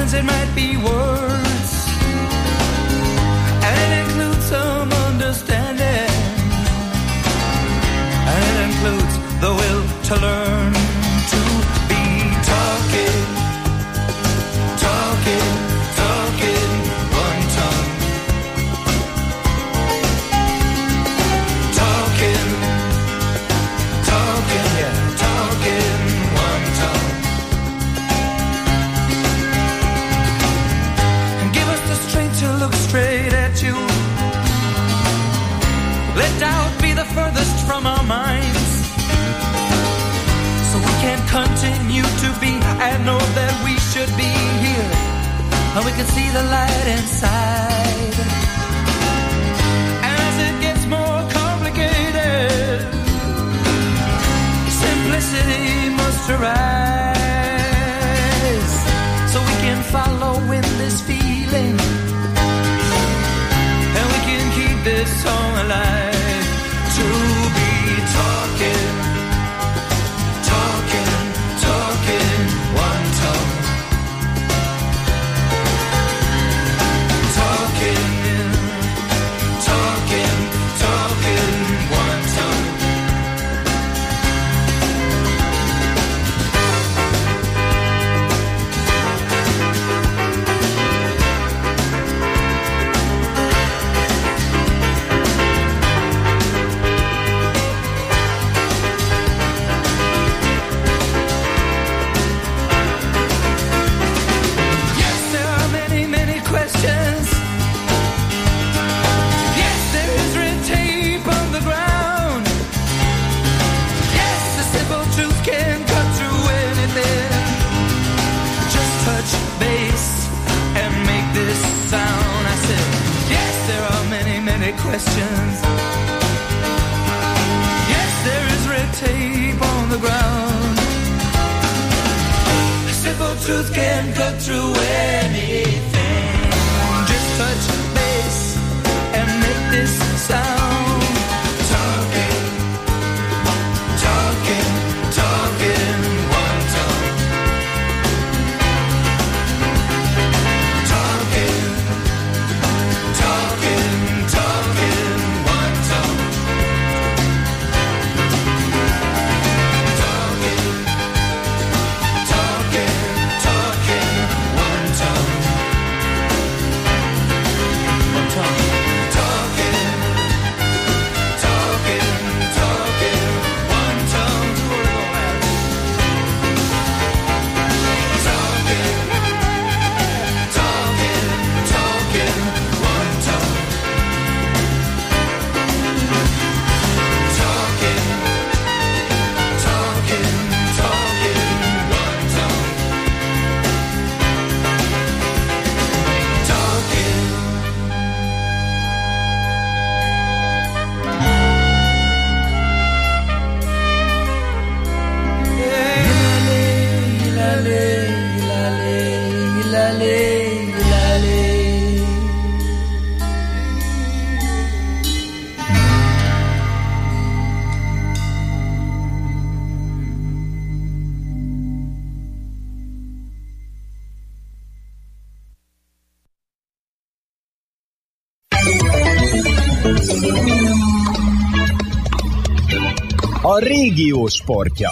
times it might be worse, and it includes some understanding, and it includes the will to learn to be talking, talking, talking one tongue, talking, talking, yeah, talking one tongue. And give us the strength to look straight at you. Let doubt be the furthest from our minds, so we can continue to be and know that we should be here, and we can see the light inside. And as it gets more complicated, simplicity must arise, so we can follow in this feeling, and we can keep this song alive. To be talking, talking, talking one tongue, talking, talking, talking one tongue. Questions. Yes, there is red tape on the ground. A simple truth can cut through anything. Just touch base and make this sound. Talking, talking, talking one tongue. Talking, talking, talking one tongue. Talking, talking, talking one tongue. One tongue. Talking, talking, talking one tongue. Talking, talking, talking one tongue. Talking, talking, talking one tongue. Talking. A régió sportja.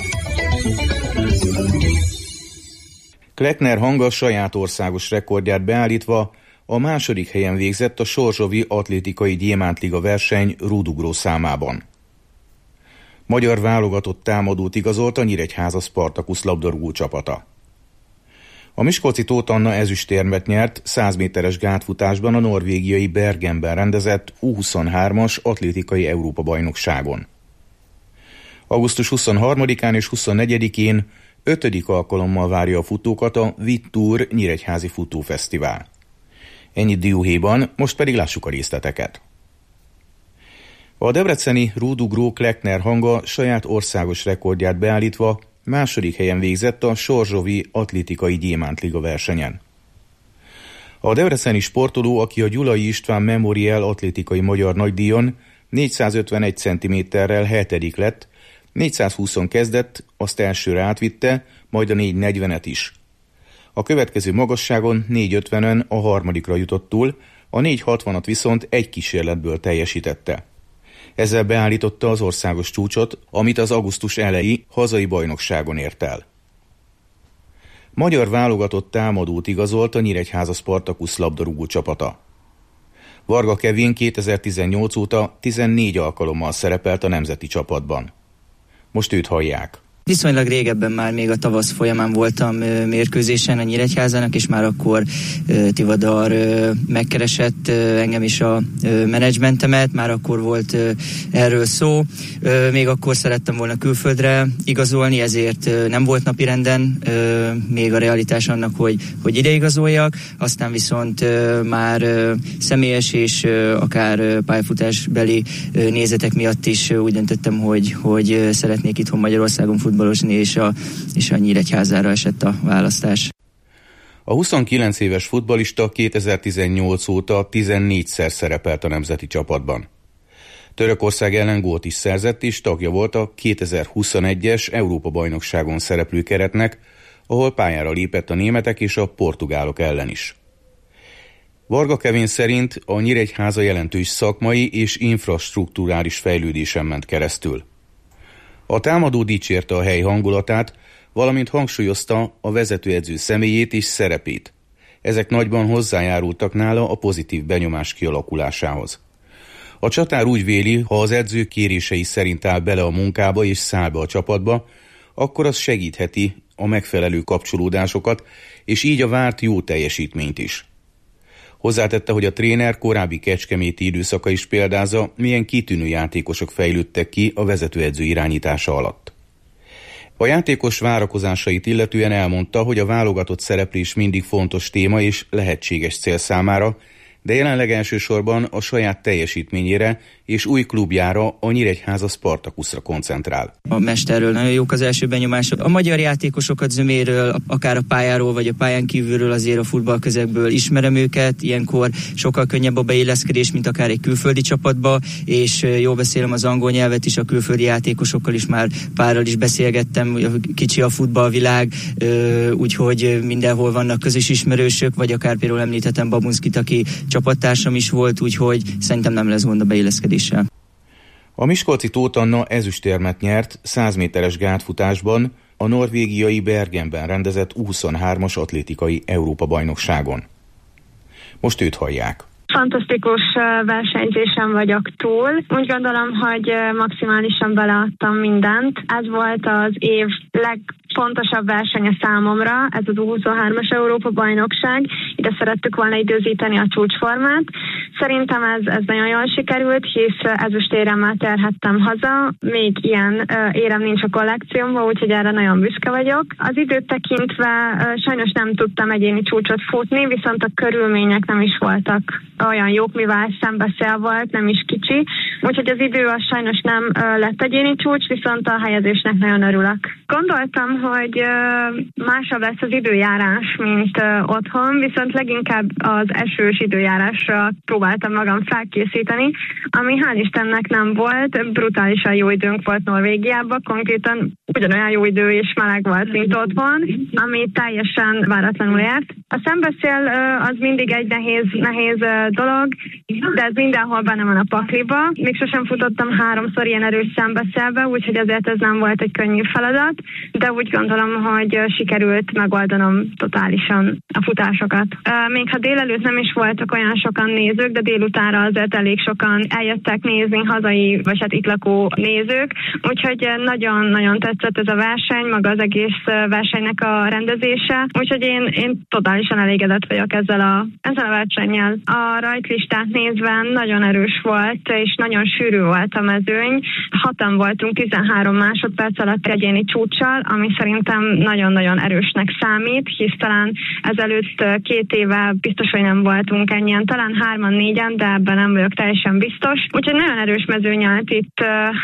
Kleckner Hanga saját országos rekordját beállítva a második helyen végzett a Sorzsovi Atlétikai Gyémántliga verseny rúdugró számában. Magyar válogatott támadót igazolt a Nyíregyháza Spartacus labdarúgó csapata. A miskolci Tóth Anna ezüstérmet nyert 100 méteres gátfutásban a norvégiai Bergenben rendezett U23-as atlétikai Európa-bajnokságon. Augusztus 23-án és 24-én 5. alkalommal várja a futókat a Vittur Nyíregyházi Futófesztivál. Ennyit dióhéjban, most pedig lássuk a részleteket. A debreceni rúdugró Kleckner Hanga saját országos rekordját beállítva második helyen végzett a Sorzsovi Atlétikai Gyémántliga versenyen. A debreceni sportoló, aki a Gyulai István Memorial atlétikai magyar nagydíjon 451 cm-rel 7. lett, 420-on kezdett, azt elsőre átvitte, majd a 440-et is. A következő magasságon 4.50-ön a harmadikra jutott túl, a 4.60-at viszont egy kísérletből teljesítette. Ezzel beállította az országos csúcsot, amit az augusztus eleji hazai bajnokságon ért el. Magyar válogatott támadót igazolt a Nyíregyháza Spartakusz labdarúgó csapata. Varga Kevin 2018 óta 14 alkalommal szerepelt a nemzeti csapatban. Most őt hallják. Viszonylag régebben már még a tavasz folyamán voltam mérkőzésen a Nyíregyházának, és már akkor Tivadar megkeresett engem is a menedzsmentemet, már akkor volt erről szó. Még akkor szerettem volna külföldre igazolni, ezért nem volt napirenden még a realitás annak, hogy ide igazoljak. Aztán viszont már személyes és akár pályafutásbeli nézetek miatt is úgy döntöttem, hogy szeretnék itthon Magyarországon futballozni, és a Nyíregyházára esett a választás. A 29 éves futballista 2018 óta 14-szer szerepelt a nemzeti csapatban. Törökország ellen gólt is szerzett, és tagja volt a 2021-es Európa-bajnokságon szereplő keretnek, ahol pályára lépett a németek és a portugálok ellen is. Varga Kevin szerint a Nyíregyháza jelentős szakmai és infrastrukturális fejlődésen ment keresztül. A támadó dicsérte a hely hangulatát, valamint hangsúlyozta a vezetőedző személyét és szerepét. Ezek nagyban hozzájárultak nála a pozitív benyomás kialakulásához. A csatár úgy véli, ha az edző kérései szerint áll bele a munkába és száll be a csapatba, akkor az segítheti a megfelelő kapcsolódásokat, és így a várt jó teljesítményt is. Hozzátette, hogy a tréner korábbi kecskeméti időszaka is példázza, milyen kitűnő játékosok fejlődtek ki a vezetőedző irányítása alatt. A játékos várakozásait illetően elmondta, hogy a válogatott szereplés mindig fontos téma és lehetséges cél számára, de jelenleg elsősorban a saját teljesítményére és új klubjára, a Nyíregyháza Spartakuszra koncentrál. A mesterről nagyon jók az első benyomások. A magyar játékosokat zöméről, akár a pályáról vagy a pályán kívülről azért a futballközegből ismerem őket, ilyenkor sokkal könnyebb a beilleszkedés, mint akár egy külföldi csapatba, és jól beszélem az angol nyelvet is, a külföldi játékosokkal is már párral is beszélgettem, kicsi a futballvilág, úgyhogy mindenhol vannak közös ismerősök, vagy akár például említhetem Babunszkit, aki csapattársam is volt, úgyhogy szerintem nem lesz gond a beilleszkedéssel. A miskolci Tóth Anna ezüstérmet nyert 100 méteres gátfutásban a norvégiai Bergenben rendezett U23-as atlétikai Európa-bajnokságon. Most őt hallják. Fantasztikus versenyzésen vagyok túl. Úgy gondolom, hogy maximálisan beleadtam mindent. Ez volt az év legfontosabb versenye számomra, ez az U23-as Európa-bajnokság. Ide szerettük volna időzíteni a csúcsformát. Szerintem ez nagyon jól sikerült, hisz ezüstéremmel terhettem haza. Még ilyen érem nincs a kollekciómban, úgyhogy erre nagyon büszke vagyok. Az időt tekintve sajnos nem tudtam egyéni csúcsot futni, viszont a körülmények nem is voltak olyan jók, mivel szembeszél volt, nem is kicsi. Úgyhogy az idő az sajnos nem lett egyéni csúcs, viszont a helyezésnek nagyon örülök. Gondoltam, hogy másabb lesz az időjárás, mint otthon, viszont leginkább az esős időjárásra próbáltam magam felkészíteni, ami hál' Istennek nem volt. Brutálisan jó időnk volt Norvégiában, konkrétan ugyanolyan jó idő és meleg volt, mint otthon, ami teljesen váratlanul ért. A szembeszél az mindig egy nehéz dolog, de ez mindenhol benne van a pakliba. Még sosem futottam 3-szor ilyen erős szembeszélbe, úgyhogy ezért ez nem volt egy könnyű feladat, de úgy gondolom, hogy sikerült megoldanom totálisan a futásokat. Még ha délelőtt nem is voltak olyan sokan nézők, de délutánra azért elég sokan eljöttek nézni, hazai, vagy hát itt lakó nézők, úgyhogy nagyon-nagyon tetszett ez a verseny, maga az egész versenynek a rendezése, úgyhogy én totálisan elégedett vagyok ezzel a versennyel. A rajtlistát nézve nagyon erős volt, és nagyon sűrű volt a mezőny. 6-an voltunk 13 másodperc alatt egyéni csúccsal, ami szerintem nagyon-nagyon erősnek számít, hisz talán ezelőtt 2 éve biztos, hogy nem voltunk ennyien, talán 3-4-en, de ebben nem vagyok teljesen biztos. Úgyhogy nagyon erős mezőny állt itt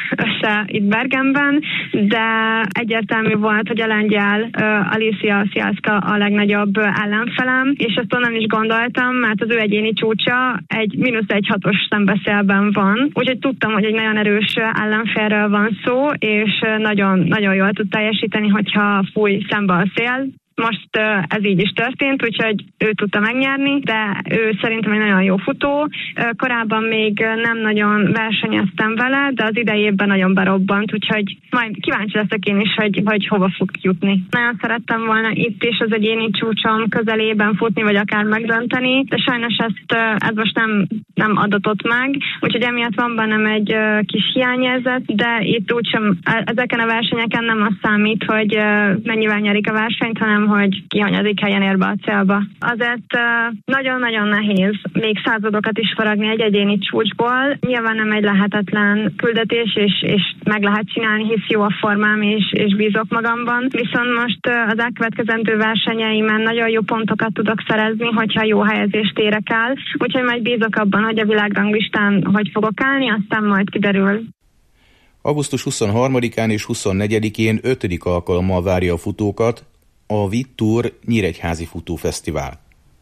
Bergenben, de egyértelmű volt, hogy a lengyel Alicia Sziaszka a legnagyobb ellenfelem, és ezt onnan is gondoltam, mert az ő egyéni csúcsa egy -1-6-os szembeszélben van, úgyhogy tudtam, hogy egy nagyon erős ellenfélről van szó, és nagyon, nagyon jól tud teljesíteni, hogyha fúj szembe a szél. most ez így is történt, úgyhogy ő tudta megnyerni, de ő szerintem egy nagyon jó futó. Korábban még nem nagyon versenyeztem vele, de az idejében nagyon berobbant, úgyhogy majd kíváncsi leszek én is, hogy hova fog jutni. Nagyon szerettem volna itt is az egyéni csúcsom közelében futni, vagy akár megdönteni, de sajnos ez most nem adatott meg, úgyhogy emiatt van bennem egy kis hiányérzet, de itt úgysem ezeken a versenyeken nem az számít, hogy mennyivel nyerik a versenyt, hanem hogy ki hanyadik helyen ér be a célba. Azért nagyon-nagyon nehéz még századokat is faragni egy egyéni csúcsból. Nyilván nem egy lehetetlen küldetés, és meg lehet csinálni, hisz jó a formám, és bízok magamban. Viszont most az elkövetkezendő versenyeimen nagyon jó pontokat tudok szerezni, hogyha jó helyezést érek el. Úgyhogy majd bízok abban, hogy a világranglistán hogy fogok állni, aztán majd kiderül. Augusztus 23-án és 24-én 5. alkalommal várja a futókat a Vittur Nyíregyházi Futófesztivál.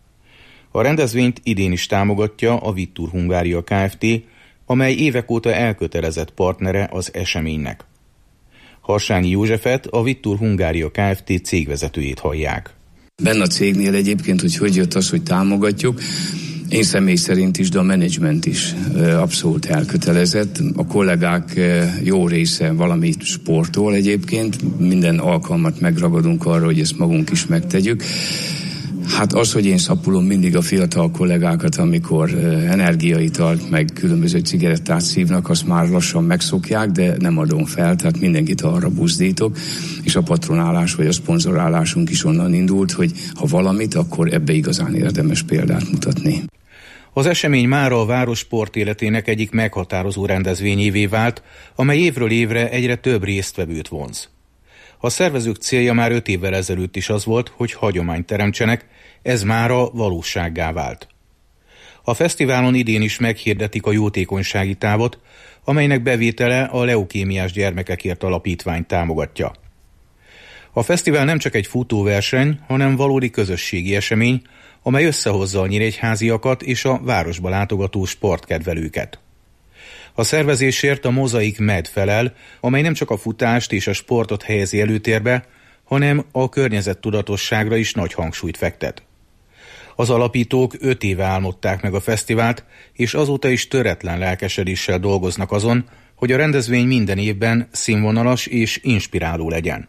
A rendezvényt idén is támogatja a Vittur Hungária Kft., amely évek óta elkötelezett partnere az eseménynek. Harsányi Józsefet, a Vittur Hungária Kft. Cégvezetőjét hallják. Benne a cégnél egyébként, hogy jött az, hogy támogatjuk, én személy szerint is, de a menedzsment is abszolút elkötelezett. A kollégák jó része valami sportol egyébként, minden alkalmat megragadunk arra, hogy ezt magunk is megtegyük. Hát az, hogy én szapulom mindig a fiatal kollégákat, amikor energiaitalt, meg különböző cigarettát szívnak, azt már lassan megszokják, de nem adom fel, tehát mindenkit arra buzdítok, és a patronálás vagy a szponzorálásunk is onnan indult, hogy ha valamit, akkor ebbe igazán érdemes példát mutatni. Az esemény mára a város sportéletének egyik meghatározó rendezvényévé vált, amely évről évre egyre több résztvevőt vonz. A szervezők célja már 5 évvel ezelőtt is az volt, hogy hagyományt teremtsenek, ez mára valósággá vált. A fesztiválon idén is meghirdetik a jótékonysági távot, amelynek bevétele a Leukémiás Gyermekekért Alapítványt támogatja. A fesztivál nem csak egy futóverseny, hanem valódi közösségi esemény, amely összehozza a nyíregyháziakat és a városba látogató sportkedvelőket. A szervezésért a Mozaik Med felel, amely nem csak a futást és a sportot helyezi előtérbe, hanem a környezettudatosságra is nagy hangsúlyt fektet. Az alapítók 5 éve álmodták meg a fesztivált, és azóta is töretlen lelkesedéssel dolgoznak azon, hogy a rendezvény minden évben színvonalas és inspiráló legyen.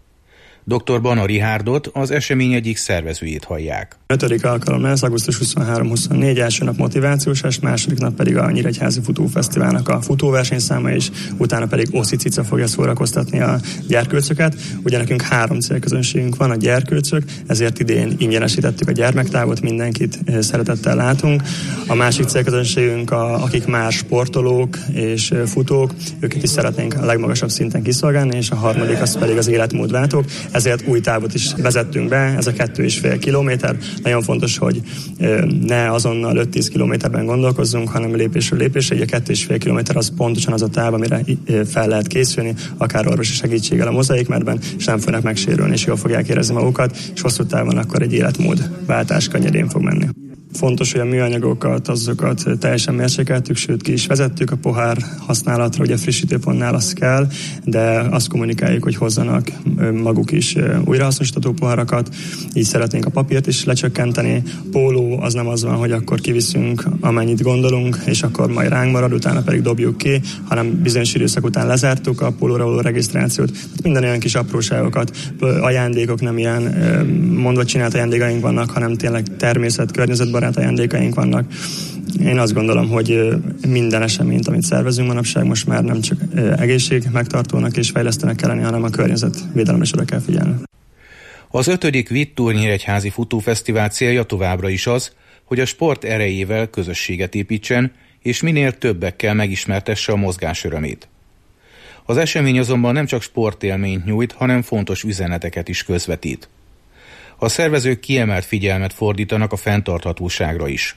Dr. Bana Rihárdot, az esemény egyik szervezőjét hallják. 5. alkalom lesz, augusztus 23-24, első nap motivációs est, második nap pedig a Nyíregyházi Futófesztiválnak a futóversenyszáma is, utána pedig Oszi Cica fogja szórakoztatni a gyerkőcöket. Ugye nekünk 3 célközönségünk van, a gyerkőcök, ezért idén ingyenesítettük a gyermektávot, mindenkit szeretettel látunk. A másik célközönségünk, akik már sportolók és futók, őket is szeretnénk a legmagasabb szinten kiszolgálni, és a harmadik az pedig az életmódváltók. Ezért új távot is vezettünk be, ez a 2,5 kilométer. Nagyon fontos, hogy ne azonnal 5-10 kilométerben gondolkozzunk, hanem lépésről lépésre. Így a 2,5 kilométer az pontosan az a táv, amire fel lehet készülni, akár orvosi segítséggel a Mozaik Medben, és nem fognak megsérülni, és jól fogják érezni magukat, és hosszú távon akkor egy életmódváltás könnyedén fog menni. Fontos, hogy a műanyagokat, azokat teljesen mérsékeltük, sőt ki is vezettük a pohár használatra, ugye frissítőpontnál az kell, de azt kommunikáljuk, hogy hozzanak maguk is újrahasznosítható poharakat, így szeretnénk a papírt is lecsökkenteni. Póló az nem az van, hogy akkor kiviszünk amennyit gondolunk, és akkor majd ránk marad, utána pedig dobjuk ki, hanem bizonyos időszak után lezártuk a pólóra való regisztrációt. Minden olyan kis apróságokat, ajándékok nem ilyen mondva csinált ajándékaink vannak, hanem tényleg természet, környezetbarát ajándékaink vannak. Én azt gondolom, hogy minden eseményt, amit szervezünk manapság, most már nem csak egészség megtartónak és fejlesztőnek kell lenni, hanem a környezetvédelemre is oda kell figyelni. Az 5. Vittur Nyíregyházi Futófesztivál célja továbbra is az, hogy a sport erejével közösséget építsen, és minél többekkel megismertesse a mozgás örömét. Az esemény azonban nem csak sportélményt nyújt, hanem fontos üzeneteket is közvetít. A szervezők kiemelt figyelmet fordítanak a fenntarthatóságra is.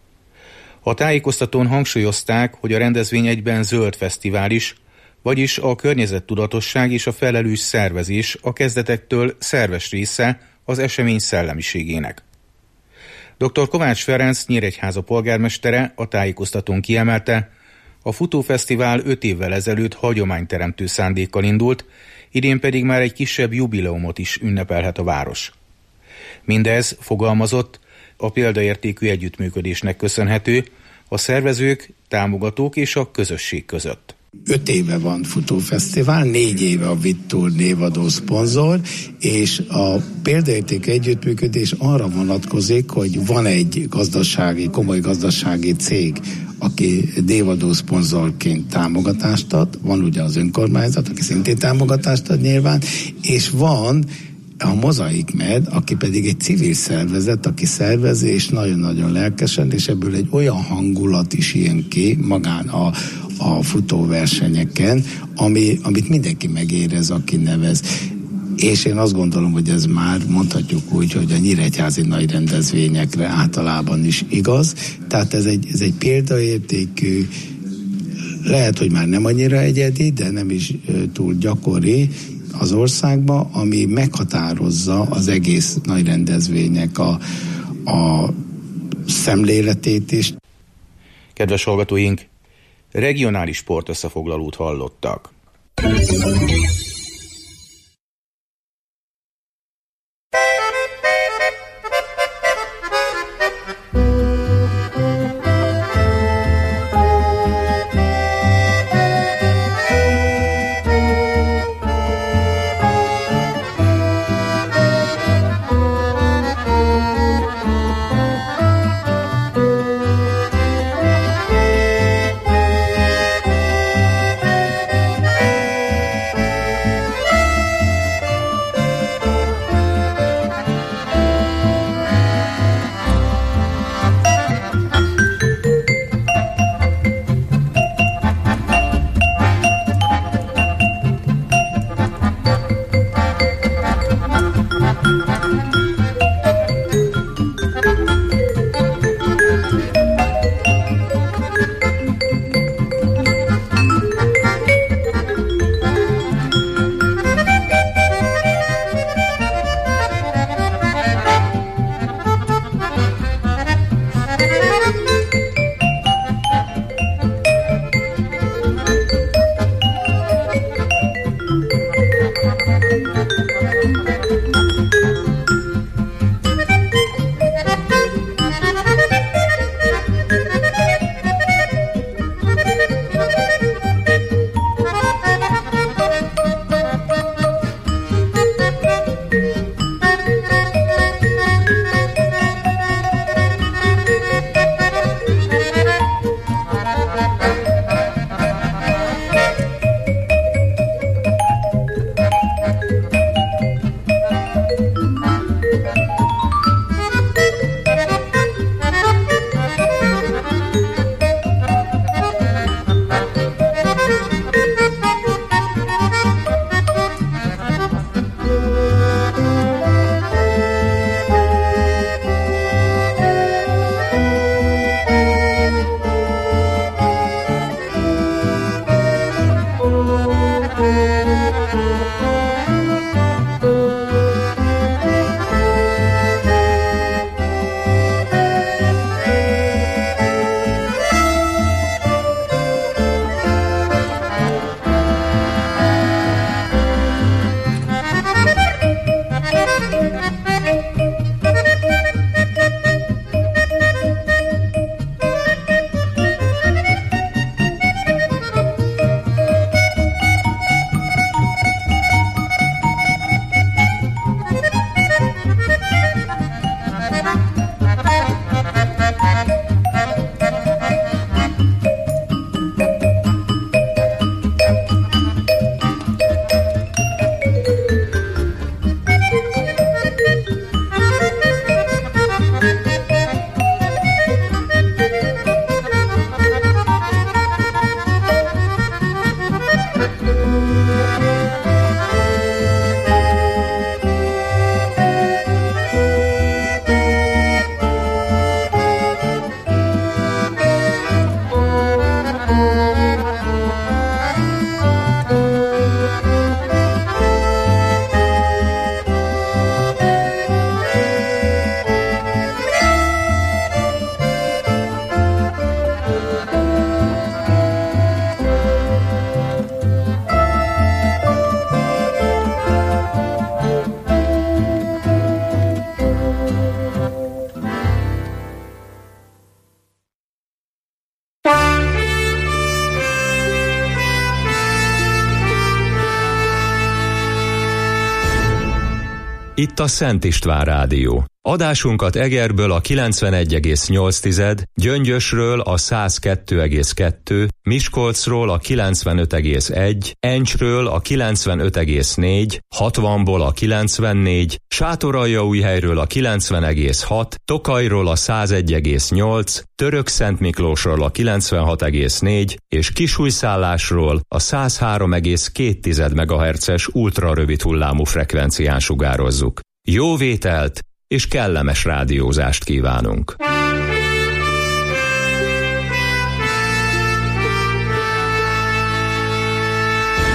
A tájékoztatón hangsúlyozták, hogy a rendezvény egyben zöld fesztivál is, vagyis a környezettudatosság és a felelős szervezés a kezdetektől szerves része az esemény szellemiségének. Dr. Kovács Ferenc Nyíregyháza polgármestere a tájékoztatón kiemelte, a futófesztivál 5 évvel ezelőtt hagyományteremtő szándékkal indult, idén pedig már egy kisebb jubileumot is ünnepelhet a város. Mindez, fogalmazott, a példaértékű együttműködésnek köszönhető a szervezők, támogatók és a közösség között. 5 éve van futófesztivál, 4 éve a Vittur névadó szponzor, és a példaértékű együttműködés arra vonatkozik, hogy van egy komoly gazdasági cég, aki névadó szponzorként támogatást ad, van ugye az önkormányzat, aki szintén támogatást ad nyilván, és van a Mozaik Med, aki pedig egy civil szervezet, aki szervezi, és nagyon-nagyon lelkesen, és ebből egy olyan hangulat is ilyen ki magán a futóversenyeken, amit mindenki megérez, aki nevez. És én azt gondolom, hogy ez már mondhatjuk úgy, hogy a nyíregyházi nagy rendezvényekre általában is igaz. Tehát ez egy példaértékű, lehet, hogy már nem annyira egyedi, de nem is túl gyakori az országban, ami meghatározza az egész nagy rendezvények a szemléletét is. Kedves hallgatóink, regionális sportösszefoglalót hallottak. Itt a Szent István Rádió. Adásunkat Egerből a 91,8, Gyöngyösről a 102,2, Miskolcról a 95,1, Encsről a 95,4, 60-ból a 94, Sátoraljaújhelyről a 90,6, Tokajról a 101,8, Törökszentmiklósról a 96,4 és Kisújszállásról a 103,2 MHz-es ultrarövid hullámú frekvencián sugározzuk. Jó vételt és kellemes rádiózást kívánunk!